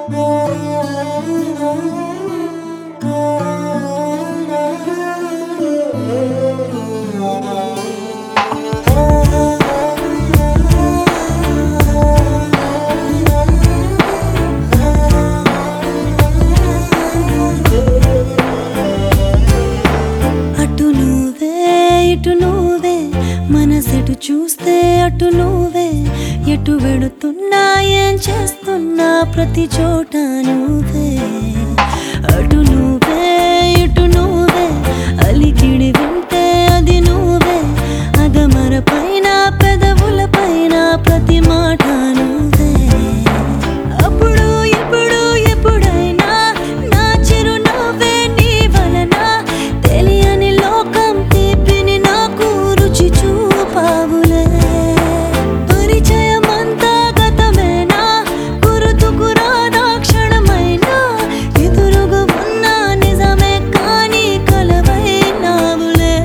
మనసెటు చూస్తే అటు నువ్వే, ఎటు వెళుతున్నా ఏం చేస్తున్నా ప్రతి చోట నువ్వే. అటు నువ్వే ఇటు నువ్వే, అలికిడి వింటే అది నువ్వే, అదమర పైన పెదవుల పైన ప్రతి మాట నువ్వే. అప్పుడు ఇప్పుడు ఎప్పుడైనా నా చిరునవ్వే నీ వలన, తెలియని లోకం తీపిని నాకు రుచి చూపావులే. పరిచయమంతా గతమేనా, గుర్తుకు రాదా క్షణమైనా, ఎదురుగా ఉన్న నిజమే కానీ కలవైనావులే.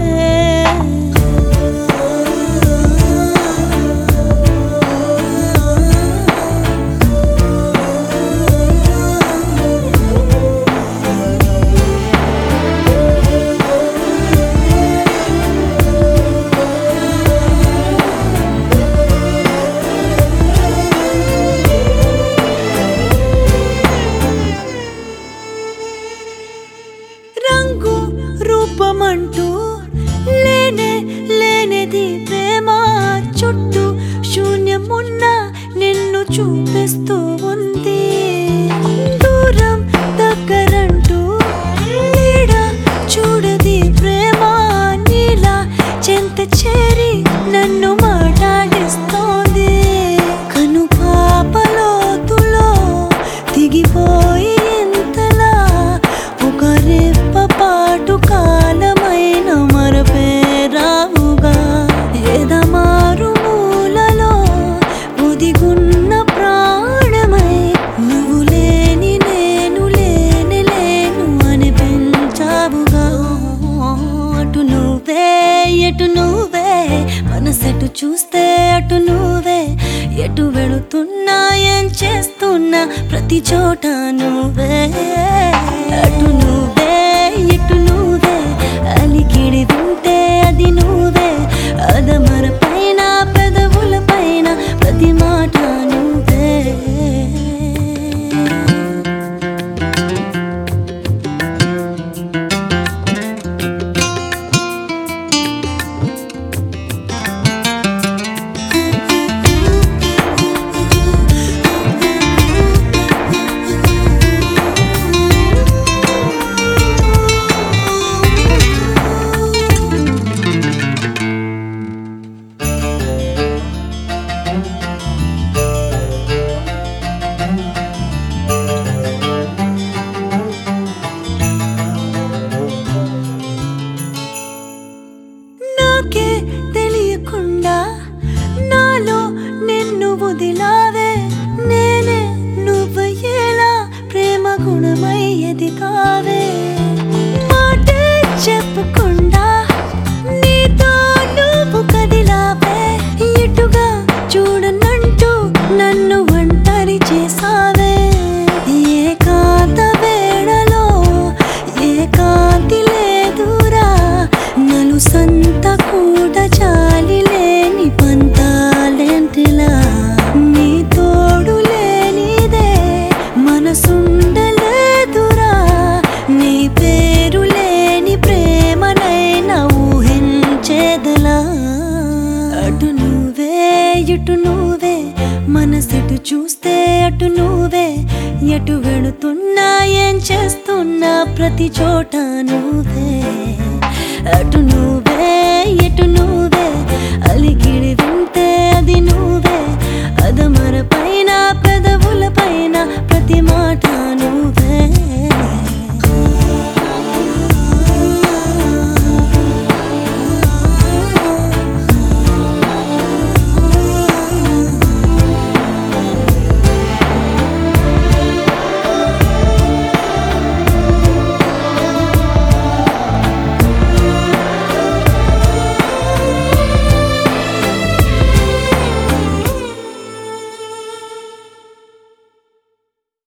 రంగు రూపమంటూ లేనే లేనిది ప్రేమ, చుట్టూ శూన్యమున్న నిన్ను చూపిస్తూ ఉంది. దూరం దగ్గరంటూ నీడ చూడది ప్రేమ, నీలా చెంత చేరి నన్ను మాట్లాడిస్తోంది. కను పాపలోతులో దిగిపోయి ఇంతలా ఒక రెప్ప పాటు కాలమైన మరపేరావుగా, ఎదమారు మూలలో ఒదిగున్న ప్రాణమై, నువ్వు లేని నేను లేని లేను అనిపించావుగా. అటు నువ్వే ఎటు నువ్వే, మనసెటు చూస్తే అటు నువ్వే, ఎటు వెళుతున్నా ఏం చేస్తున్నా ప్రతి చోట నువ్వే. అటు నువ్వే ఇటు నువ్వే, అలికిడి వింటే అది నువ్వే, అదమర పైన పెదవుల పైన ప్రతి మాట నువ్వే. నాకే తెలియకుండా నాలో నిన్ను వదిలావే, నేనే నువ్వయ్యేలా ప్రేమ గుణమై ఎదిగావే. మాటే చెప్పకుండా నీతో నువ్వు కదిలావే, ఇటుగా చూడనంటూ నన్ను ఒంటరి చేసావే. ఏకాంత వేళలో ఏకాంతి లేదురా, నలుసంత కూడా చాలి లేని పంతాలేంటిలా, నీ తోడు లేనిదే మనసుండలేదురా, నీ పేరు లేని ప్రేమనైనా ఊహించేదలా. అటు నువ్వే ఇటు నువ్వే, మనసెటు చూస్తే అటు నువ్వే, ఎటు వెళుతున్నా ఏం చేస్తున్నా ప్రతి చోట నువ్వే. అటు నువ్వే